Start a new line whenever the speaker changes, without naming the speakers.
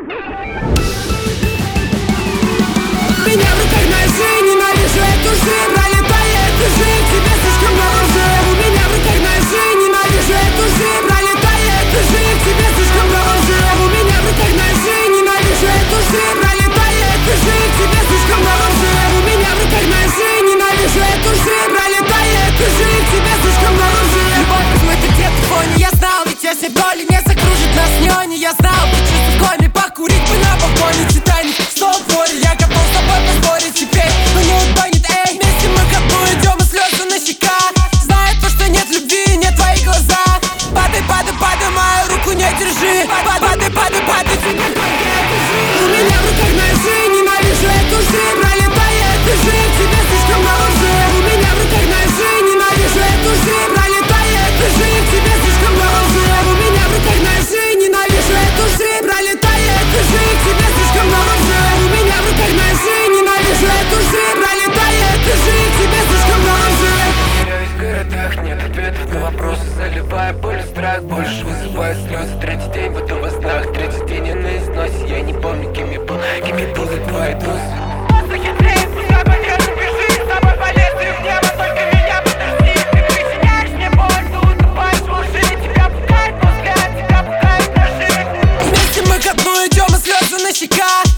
меня в руках ножи, ненавижу эту жизнь. Пролетает и жить, тебе слишком много лжи. У меня в руках ножи, ненавижу эту жизнь. Пролетает и жить, тебе слишком много лжи. У меня в руках ножи, ненавижу эту жизнь. Пролетает и жить, тебе слишком много лжи. У меня в руках ножи, ненавижу эту жизнь. Пролетает и жить, тебе слишком много лжи. Любовь, мы ты где-то в фоне, я знал, ведь если боли не закружит нас нёни. Я знал, ты чувств в коме, покурить бы на балконе. Титаник, снова в море, я готов с тобой поспорить теперь, но не утонет, эй. Вместе мы ко дну идем, и слезы на щеках. Знаю то, что нет любви, нет твоих глазах. Падай, падай, падай, мою руку не держи. Падай, падай, падай. У меня в руках ножи, ненавижу эту жизнь. Пролетает и жить, тебе слишком много лжи. У меня в руках ножи, ненавижу эту жизнь. Пролетает и жить, тебе слишком много лжи. У меня в руках ножи, ненавижу эту жизнь. Пролетает и жить, тебе слишком много лжи. У меня в руках ножи, ненавижу эту жизнь. Пролетает и жить, тебе слишком много лжи.
Теряюсь в городах, нет ответов на вопросы. Заливая боль, страх, больше вызывая слезы. Третий день буду во снах, третий день я на износе. Я не помню, кем я был за твои досы.
Вместе мы ко дну идем, и слезы на щеках.